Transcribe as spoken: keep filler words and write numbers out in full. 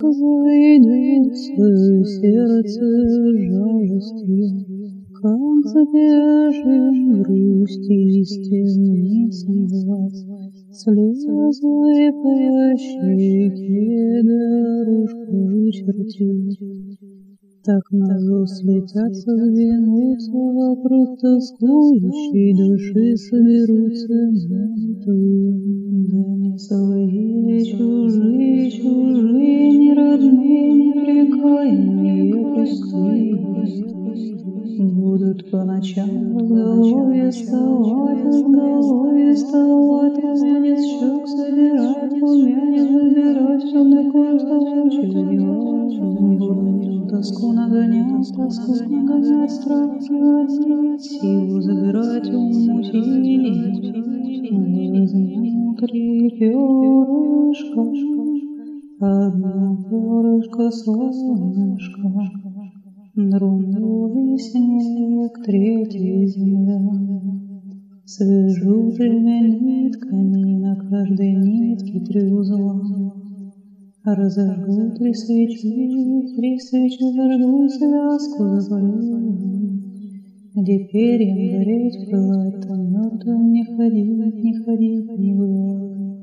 разойдется сердце жалостью, как забежим грусти стемницам глаз, слезы по щеке дорожку чертить. Так назло слетятся, сдвинутся вокруг тоскующей души, соберутся мертвые. Да не свои, чужие, чужие, не родные, непрекаянные, пустые. Будут по ночам с головой вставать, с головой вставать, румянец щек собирать, румянец выбирать, все такое, что через него. Тоску нагонять, тоску нагонять, страх гонять, силу забирать, умутить. Внутри перышко, одно перышко солнышко, другой снег, третий земля. Свяжу тремя нитками, на каждой нитке три узла. Разожгу три свечи, три свечи зажгу, связку запалю. Где перьям гореть пылать, там мертвым не ходить, не ходить, не бывает.